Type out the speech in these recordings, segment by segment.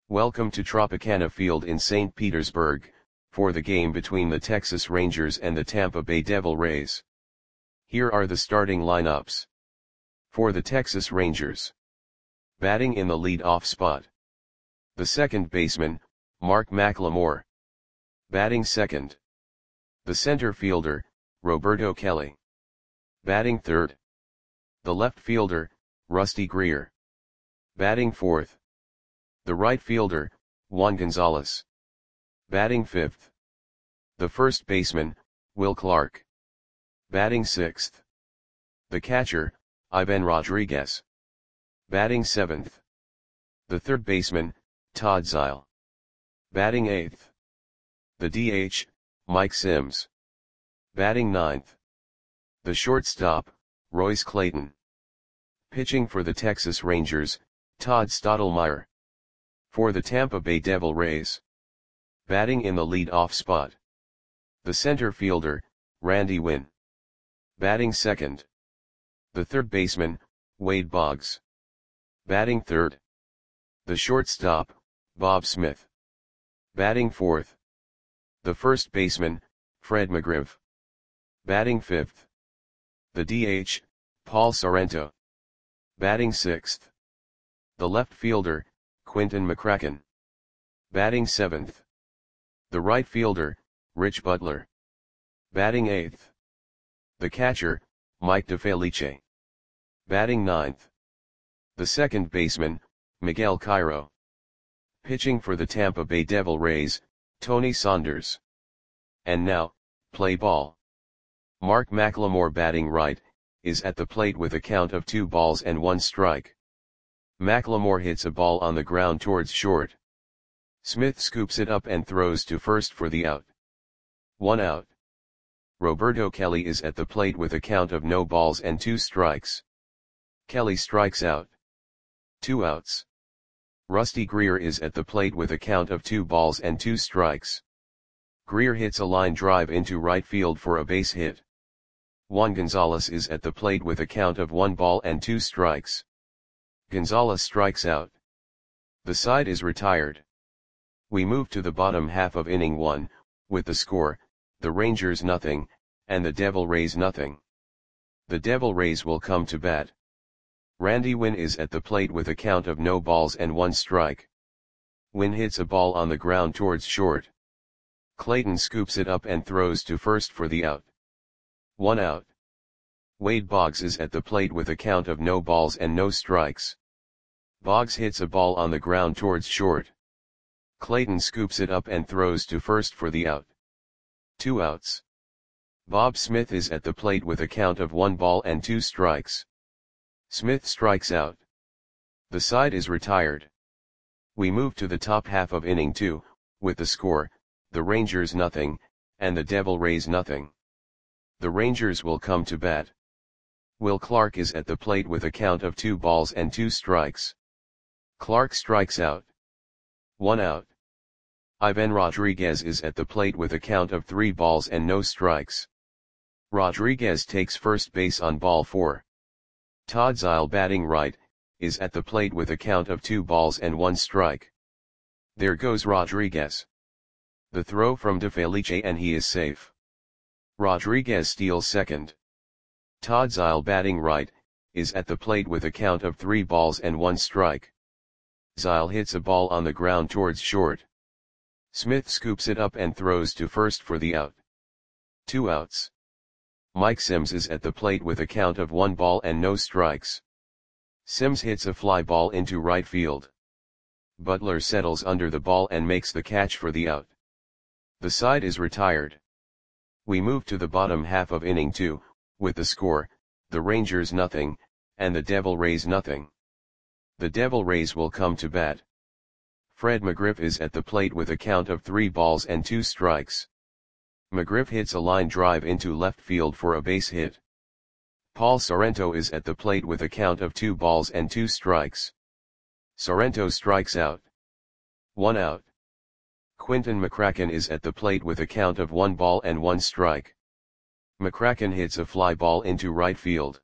Welcome to Tropicana Field in St. Petersburg, for the game between the Texas Rangers and the Tampa Bay Devil Rays. Here are the starting lineups. For the Texas Rangers. Batting in the lead-off spot. The second baseman, Mark McLemore. Batting second. The center fielder, Roberto Kelly. Batting third. The left fielder, Rusty Greer. Batting fourth. The right fielder, Juan Gonzalez. Batting fifth. The first baseman, Will Clark. Batting sixth. The catcher, Ivan Rodriguez. Batting seventh. The third baseman, Todd Zeile. Batting eighth. The DH, Mike Sims. Batting ninth. The shortstop, Royce Clayton. Pitching for the Texas Rangers, Todd Stottlemyre. For the Tampa Bay Devil Rays. Batting in the lead-off spot. The center fielder, Randy Winn. Batting second. The third baseman, Wade Boggs. Batting third. The shortstop, Bob Smith. Batting fourth. The first baseman, Fred McGriff. Batting fifth. The DH, Paul Sorrento. Batting sixth. The left fielder, Quinton McCracken. Batting seventh. The right fielder, Rich Butler. Batting eighth. The catcher, Mike DeFelice. Batting ninth. The second baseman, Miguel Cairo. Pitching for the Tampa Bay Devil Rays, Tony Saunders. And now, play ball. Mark McLemore batting right, is at the plate with a count of 2 balls and 1 strike. McLemore hits a ball on the ground towards short. Smith scoops it up and throws to first for the out. 1 out. Roberto Kelly is at the plate with a count of no balls and 2 strikes. Kelly strikes out. 2 outs. Rusty Greer is at the plate with a count of 2 balls and 2 strikes. Greer hits a line drive into right field for a base hit. Juan Gonzalez is at the plate with a count of 1 ball and 2 strikes. Gonzalez strikes out. The side is retired. We move to the bottom half of inning 1, with the score, the Rangers nothing, and the Devil Rays nothing. The Devil Rays will come to bat. Randy Winn is at the plate with a count of no balls and 1 strike. Winn hits a ball on the ground towards short. Clayton scoops it up and throws to first for the out. 1 out. Wade Boggs is at the plate with a count of no balls and no strikes. Boggs hits a ball on the ground towards short. Clayton scoops it up and throws to first for the out. 2 outs. Bob Smith is at the plate with a count of 1 ball and 2 strikes. Smith strikes out. The side is retired. We move to the top half of inning 2, with the score, the Rangers nothing, and the Devil Rays nothing. The Rangers will come to bat. Will Clark is at the plate with a count of 2 balls and 2 strikes. Clark strikes out. 1 out. Ivan Rodriguez is at the plate with a count of 3 balls and no strikes. Rodriguez takes first base on ball 4. Todd Zeile batting right, is at the plate with a count of 2 balls and 1 strike. There goes Rodriguez. The throw from DeFelice and he is safe. Rodriguez steals second. Todd Zeile batting right, is at the plate with a count of 3 balls and 1 strike. Zeile hits a ball on the ground towards short. Smith scoops it up and throws to first for the out. 2 outs. Mike Sims is at the plate with a count of 1 ball and no strikes. Sims hits a fly ball into right field. Butler settles under the ball and makes the catch for the out. The side is retired. We move to the bottom half of inning 2, with the score, the Rangers nothing, and the Devil Rays nothing. The Devil Rays will come to bat. Fred McGriff is at the plate with a count of 3 balls and 2 strikes. McGriff hits a line drive into left field for a base hit. Paul Sorrento is at the plate with a count of 2 balls and 2 strikes. Sorrento strikes out. 1 out. Quinton McCracken is at the plate with a count of 1 ball and 1 strike. McCracken hits a fly ball into right field.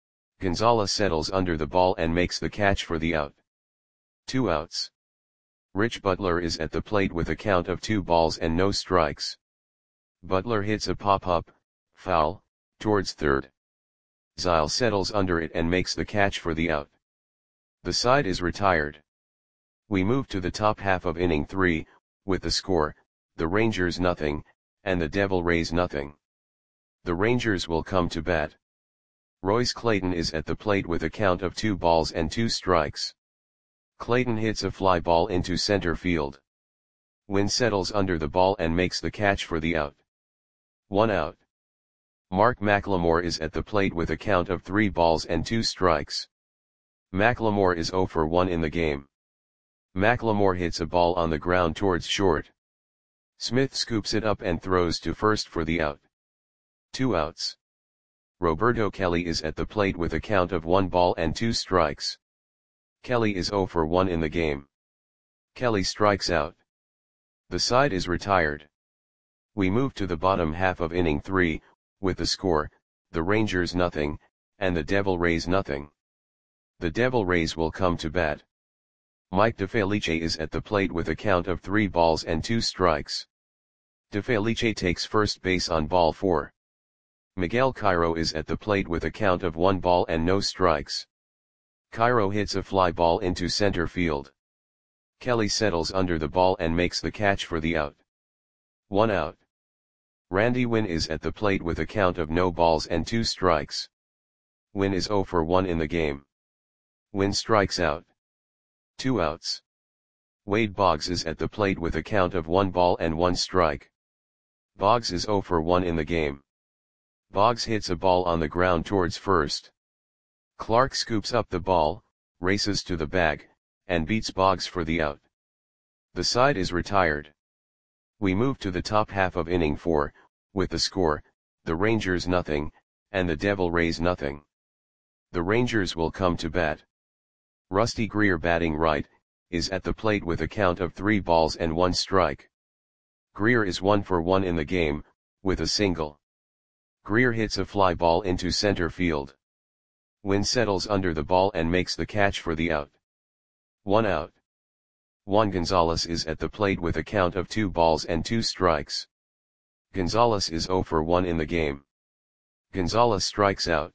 Gonzalez settles under the ball and makes the catch for the out. 2 outs. Rich Butler is at the plate with a count of 2 balls and no strikes. Butler hits a pop-up, foul, towards third. Zile settles under it and makes the catch for the out. The side is retired. We move to the top half of inning 3, with the score, the Rangers nothing, and the Devil Rays nothing. The Rangers will come to bat. Royce Clayton is at the plate with a count of 2 balls and 2 strikes. Clayton hits a fly ball into center field. Wynn settles under the ball and makes the catch for the out. 1 out. Mark McLemore is at the plate with a count of 3 balls and 2 strikes. McLemore is 0 for 1 in the game. McLemore hits a ball on the ground towards short. Smith scoops it up and throws to first for the out. 2 outs. Roberto Kelly is at the plate with a count of 1 ball and 2 strikes. Kelly is 0 for 1 in the game. Kelly strikes out. The side is retired. We move to the bottom half of inning 3, with the score, the Rangers nothing, and the Devil Rays nothing. The Devil Rays will come to bat. Mike DeFelice is at the plate with a count of 3 balls and 2 strikes. DeFelice takes first base on ball 4. Miguel Cairo is at the plate with a count of 1 ball and no strikes. Cairo hits a fly ball into center field. Kelly settles under the ball and makes the catch for the out. 1 out. Randy Wynn is at the plate with a count of no balls and 2 strikes. Wynn is 0 for 1 in the game. Wynn strikes out. 2 outs. Wade Boggs is at the plate with a count of 1 ball and 1 strike. Boggs is 0 for 1 in the game. Boggs hits a ball on the ground towards first. Clark scoops up the ball, races to the bag, and beats Boggs for the out. The side is retired. We move to the top half of inning 4, with the score, the Rangers nothing, and the Devil Rays nothing. The Rangers will come to bat. Rusty Greer batting right, is at the plate with a count of 3 balls and 1 strike. Greer is 1 for 1 in the game, with a single. Greer hits a fly ball into center field. Wynn settles under the ball and makes the catch for the out. 1 out. Juan Gonzalez is at the plate with a count of 2 balls and 2 strikes. Gonzalez is 0 for 1 in the game. Gonzalez strikes out.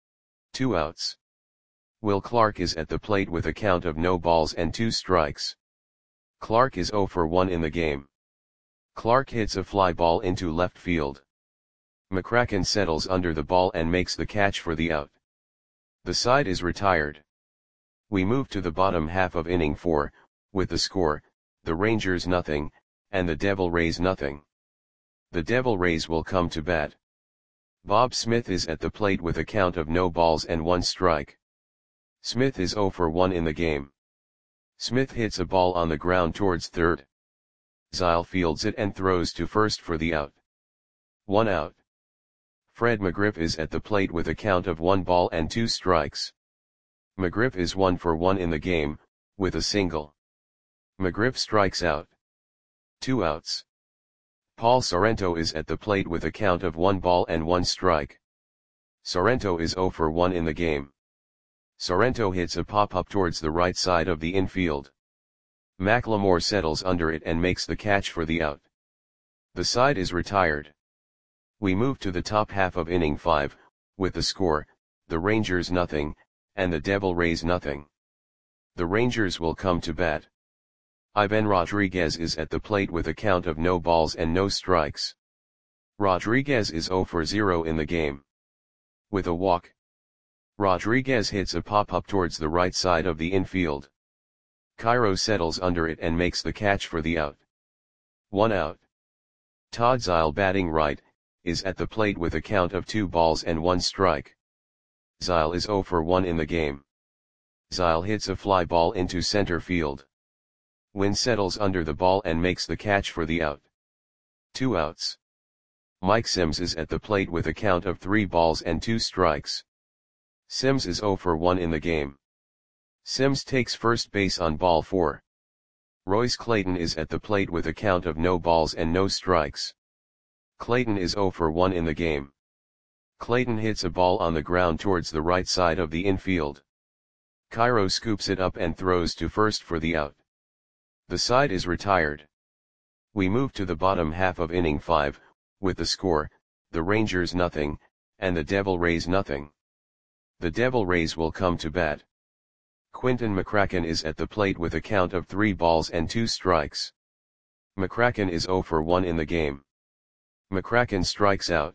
2 outs. Will Clark is at the plate with a count of no balls and 2 strikes. Clark is 0 for 1 in the game. Clark hits a fly ball into left field. McCracken settles under the ball and makes the catch for the out. The side is retired. We move to the bottom half of inning 4, with the score, the Rangers nothing, and the Devil Rays nothing. The Devil Rays will come to bat. Bob Smith is at the plate with a count of no balls and 1 strike. Smith is 0 for 1 in the game. Smith hits a ball on the ground towards third. Zile fields it and throws to first for the out. 1 out. Fred McGriff is at the plate with a count of 1 ball and 2 strikes. McGriff is 1 for 1 in the game, with a single. McGriff strikes out. 2 outs. Paul Sorrento is at the plate with a count of 1 ball and 1 strike. Sorrento is 0 for 1 in the game. Sorrento hits a pop-up towards the right side of the infield. McLemore settles under it and makes the catch for the out. The side is retired. We move to the top half of inning 5, with the score, the Rangers nothing, and the Devil Rays nothing. The Rangers will come to bat. Ivan Rodriguez is at the plate with a count of no balls and no strikes. Rodriguez is 0 for 0 in the game. With a walk, Rodriguez hits a pop-up towards the right side of the infield. Cairo settles under it and makes the catch for the out. 1 out. Todd Zile batting right, is at the plate with a count of 2 balls and 1 strike. Zile is 0 for 1 in the game. Zile hits a fly ball into center field. Wynn settles under the ball and makes the catch for the out. 2 outs. Mike Sims is at the plate with a count of 3 balls and 2 strikes. Sims is 0 for 1 in the game. Sims takes first base on ball 4. Royce Clayton is at the plate with a count of no balls and no strikes. Clayton is 0 for 1 in the game. Clayton hits a ball on the ground towards the right side of the infield. Cairo scoops it up and throws to first for the out. The side is retired. We move to the bottom half of inning 5, with the score, the Rangers nothing, and the Devil Rays nothing. The Devil Rays will come to bat. Quinton McCracken is at the plate with a count of 3 balls and 2 strikes. McCracken is 0 for 1 in the game. McCracken strikes out.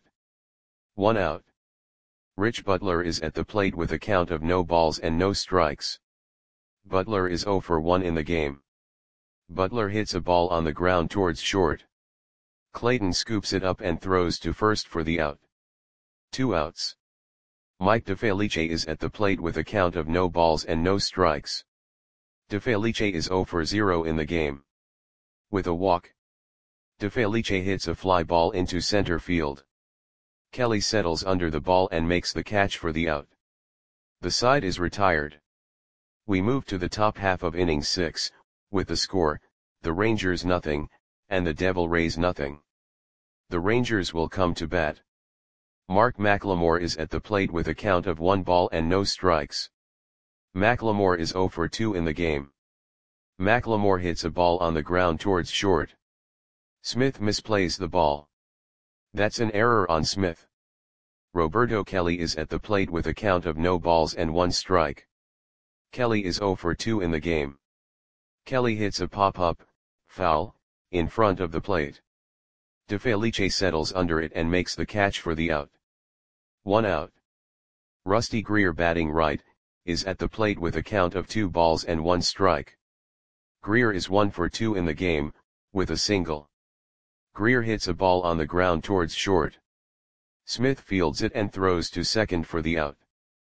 1 out. Rich Butler is at the plate with a count of no balls and no strikes. Butler is 0 for 1 in the game. Butler hits a ball on the ground towards short. Clayton scoops it up and throws to first for the out. 2 outs. Mike DeFelice is at the plate with a count of no balls and no strikes. DeFelice is 0 for 0 in the game. With a walk, DeFelice hits a fly ball into center field. Kelly settles under the ball and makes the catch for the out. The side is retired. We move to the top half of inning 6, with the score, the Rangers nothing, and the Devil Rays nothing. The Rangers will come to bat. Mark McLemore is at the plate with a count of 1 ball and no strikes. McLemore is 0 for 2 in the game. McLemore hits a ball on the ground towards short. Smith misplays the ball. That's an error on Smith. Roberto Kelly is at the plate with a count of no balls and 1 strike. Kelly is 0 for 2 in the game. Kelly hits a pop-up, foul, in front of the plate. DeFelice settles under it and makes the catch for the out. 1 out. Rusty Greer, batting right, is at the plate with a count of 2 balls and 1 strike. Greer is 1 for 2 in the game, with a single. Greer hits a ball on the ground towards short. Smith fields it and throws to second for the out.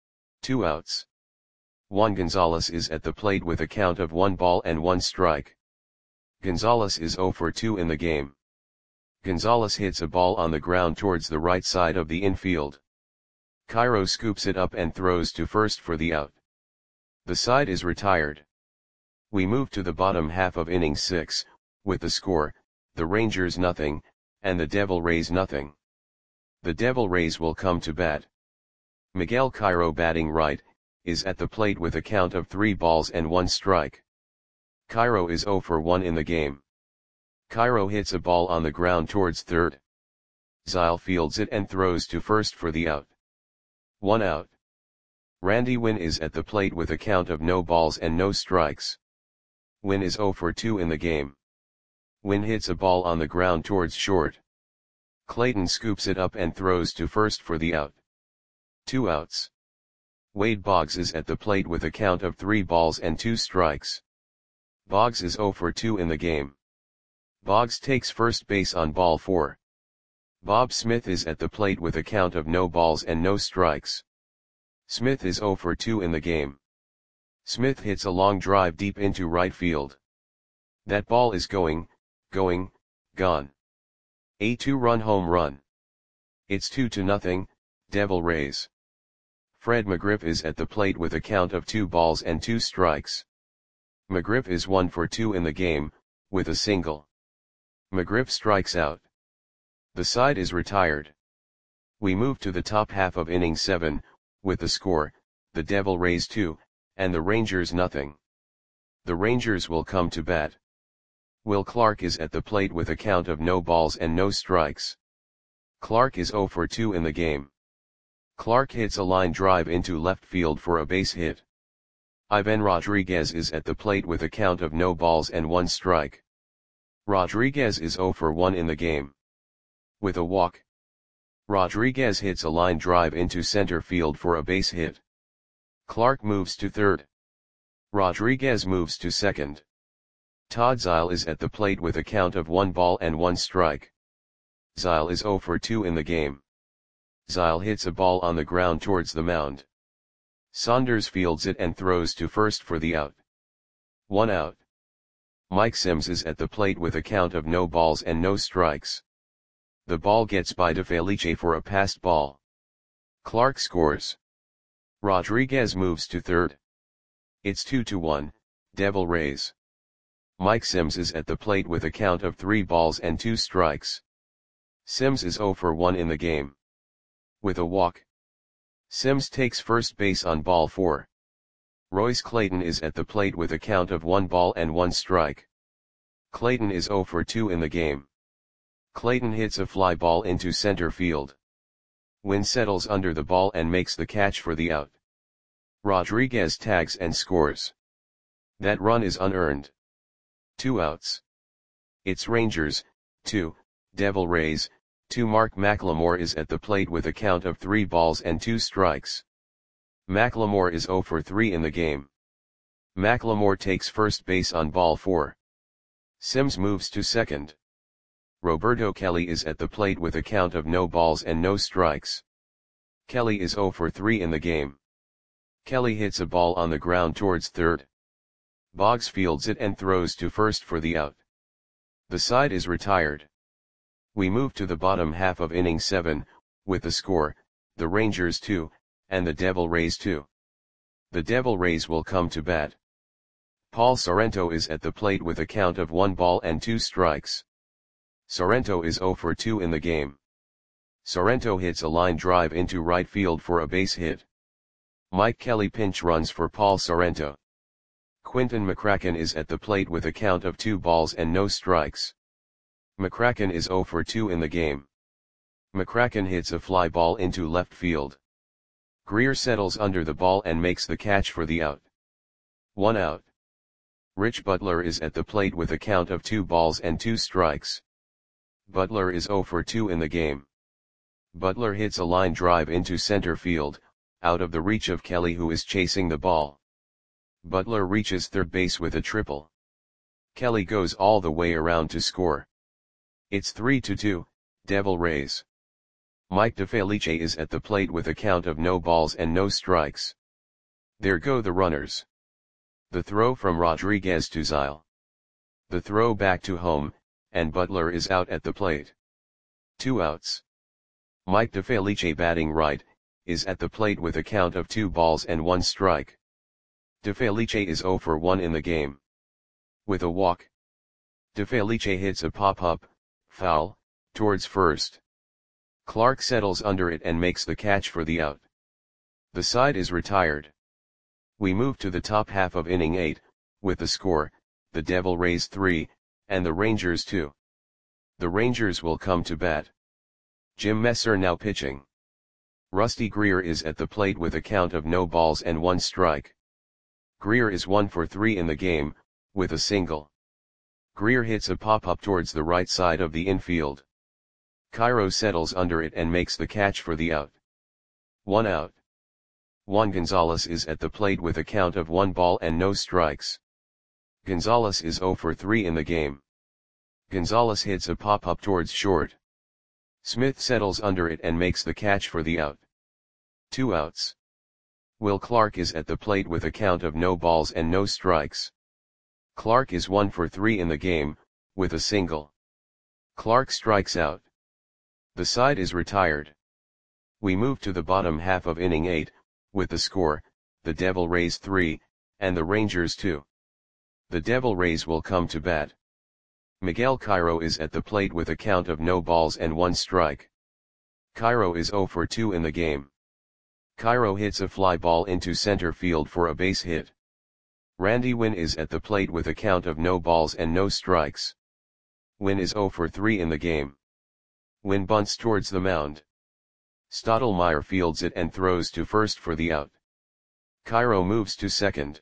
2 outs. Juan Gonzalez is at the plate with a count of 1 ball and 1 strike. Gonzalez is 0 for 2 in the game. Gonzalez hits a ball on the ground towards the right side of the infield. Cairo scoops it up and throws to first for the out. The side is retired. We move to the bottom half of inning 6, with the score, the Rangers nothing, and the Devil Rays nothing. The Devil Rays will come to bat. Miguel Cairo, batting right, is at the plate with a count of 3 balls and 1 strike. Cairo is 0 for 1 in the game. Cairo hits a ball on the ground towards third. Zile fields it and throws to first for the out. 1 out. Randy Winn is at the plate with a count of no balls and no strikes. Winn is 0 for 2 in the game. Winn hits a ball on the ground towards short. Clayton scoops it up and throws to first for the out. 2 outs. Wade Boggs is at the plate with a count of 3 balls and 2 strikes. Boggs is 0 for 2 in the game. Boggs takes first base on ball 4. Bob Smith is at the plate with a count of no balls and no strikes. Smith is 0 for 2 in the game. Smith hits a long drive deep into right field. That ball is gone. A 2-run home run. It's 2-0, Devil Rays. Fred McGriff is at the plate with a count of 2 balls and 2 strikes. McGriff is 1 for 2 in the game, with a single. McGriff strikes out. The side is retired. We move to the top half of inning 7, with the score, the Devil Rays 2, and the Rangers nothing. The Rangers will come to bat. Will Clark is at the plate with a count of no balls and no strikes. Clark is 0 for 2 in the game. Clark hits a line drive into left field for a base hit. Ivan Rodriguez is at the plate with a count of no balls and 1 strike. Rodriguez is 0 for 1 in the game. With a walk, Rodriguez hits a line drive into center field for a base hit. Clark moves to third. Rodriguez moves to second. Todd Zile is at the plate with a count of 1 ball and 1 strike. Zile is 0 for 2 in the game. Zile hits a ball on the ground towards the mound. Saunders fields it and throws to first for the out. 1 out. Mike Sims is at the plate with a count of no balls and no strikes. The ball gets by DeFelice for a passed ball. Clark scores. Rodriguez moves to third. It's 2-1, Devil Rays. Mike Sims is at the plate with a count of 3 balls and 2 strikes. Sims is 0 for 1 in the game. With a walk, Sims takes first base on ball 4. Royce Clayton is at the plate with a count of 1 ball and 1 strike. Clayton is 0 for 2 in the game. Clayton hits a fly ball into center field. Wynn settles under the ball and makes the catch for the out. Rodriguez tags and scores. That run is unearned. 2 outs. It's Rangers, 2, Devil Rays, 2. Mark McLemore is at the plate with a count of 3 balls and 2 strikes. McLemore is 0 for 3 in the game. McLemore takes first base on ball 4. Sims moves to second. Roberto Kelly is at the plate with a count of no balls and no strikes. Kelly is 0 for 3 in the game. Kelly hits a ball on the ground towards third. Boggs fields it and throws to first for the out. The side is retired. We move to the bottom half of inning 7, with the score, the Rangers 2, and the Devil Rays 2. The Devil Rays will come to bat. Paul Sorrento is at the plate with a count of 1 ball and 2 strikes. Sorrento is 0 for 2 in the game. Sorrento hits a line drive into right field for a base hit. Mike Kelly pinch runs for Paul Sorrento. Quinton McCracken is at the plate with a count of 2 balls and no strikes. McCracken is 0 for 2 in the game. McCracken hits a fly ball into left field. Greer settles under the ball and makes the catch for the out. 1 out. Rich Butler is at the plate with a count of 2 balls and 2 strikes. Butler is 0 for 2 in the game. Butler hits a line drive into center field, out of the reach of Kelly who is chasing the ball. Butler reaches third base with a triple. Kelly goes all the way around to score. It's 3-2, Devil Rays. Mike DeFelice is at the plate with a count of no balls and no strikes. There go the runners. The throw from Rodriguez to Zile. The throw back to home, and Butler is out at the plate. 2 outs. Mike DeFelice batting right, is at the plate with a count of 2 balls and 1 strike. DeFelice is 0 for 1 in the game. With a walk. DeFelice hits a pop-up, foul, towards first. Clark settles under it and makes the catch for the out. The side is retired. We move to the top half of inning 8, with the score, the Devil Rays 3, and the Rangers 2. The Rangers will come to bat. Jim Messer now pitching. Rusty Greer is at the plate with a count of no balls and 1 strike. Greer is 1 for 3 in the game, with a single. Greer hits a pop-up towards the right side of the infield. Cairo settles under it and makes the catch for the out. 1 out. Juan Gonzalez is at the plate with a count of 1 ball and no strikes. Gonzalez is 0 for 3 in the game. Gonzalez hits a pop-up towards short. Smith settles under it and makes the catch for the out. 2 outs. Will Clark is at the plate with a count of no balls and no strikes. Clark is 1 for 3 in the game, with a single. Clark strikes out. The side is retired. We move to the bottom half of inning 8, with the score, the Devil Rays 3, and the Rangers 2. The Devil Rays will come to bat. Miguel Cairo is at the plate with a count of no balls and 1 strike. Cairo is 0 for 2 in the game. Cairo hits a fly ball into center field for a base hit. Randy Wynn is at the plate with a count of no balls and no strikes. Wynn is 0 for 3 in the game. Wynn bunts towards the mound. Stottlemyre fields it and throws to first for the out. Cairo moves to second.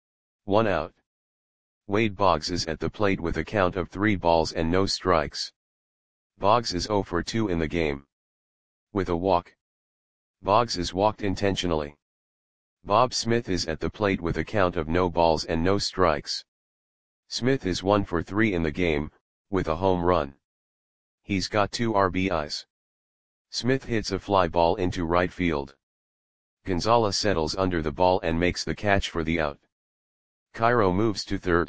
1 out. Wade Boggs is at the plate with a count of 3 balls and no strikes. Boggs is 0 for 2 in the game. With a walk. Boggs is walked intentionally. Bob Smith is at the plate with a count of no balls and no strikes. Smith is 1 for 3 in the game, with a home run. He's got 2 RBIs. Smith hits a fly ball into right field. Gonzalez settles under the ball and makes the catch for the out. Cairo moves to third.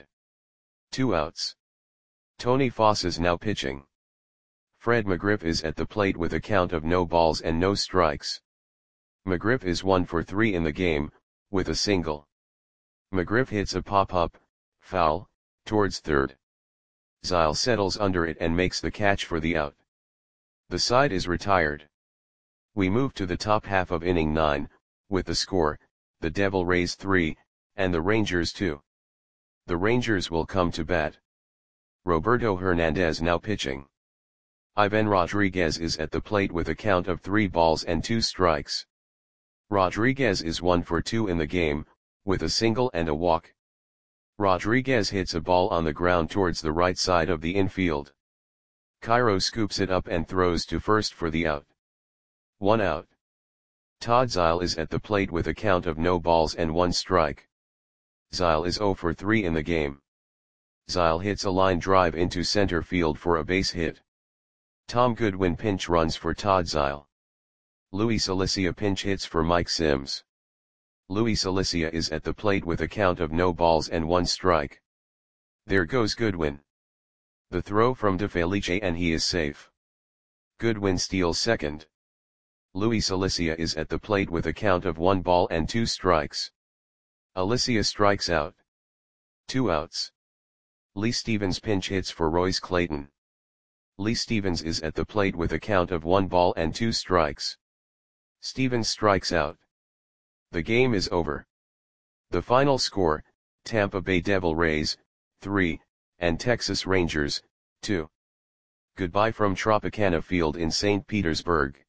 2 outs. Tony Foss is now pitching. Fred McGriff is at the plate with a count of no balls and no strikes. McGriff is 1 for 3 in the game, with a single. McGriff hits a pop-up, foul, towards third. Zile settles under it and makes the catch for the out. The side is retired. We move to the top half of inning 9, with the score, the Devil Rays 3, and the Rangers 2. The Rangers will come to bat. Roberto Hernandez now pitching. Ivan Rodriguez is at the plate with a count of 3 balls and 2 strikes. Rodriguez is 1 for 2 in the game, with a single and a walk. Rodriguez hits a ball on the ground towards the right side of the infield. Cairo scoops it up and throws to first for the out. 1 out. Todd Zeile is at the plate with a count of no balls and 1 strike. Zeile is 0 for 3 in the game. Zeile hits a line drive into center field for a base hit. Tom Goodwin pinch runs for Todd Zeile. Luis Alicia pinch hits for Mike Sims. Luis Alicia is at the plate with a count of no balls and 1 strike. There goes Goodwin. The throw from DeFelice and he is safe. Goodwin steals second. Luis Alicia is at the plate with a count of 1 ball and 2 strikes. Alicia strikes out. 2 outs. Lee Stevens pinch hits for Royce Clayton. Lee Stevens is at the plate with a count of 1 ball and 2 strikes. Stevens strikes out. The game is over. The final score, Tampa Bay Devil Rays, 3, and Texas Rangers, 2. Goodbye from Tropicana Field in St. Petersburg.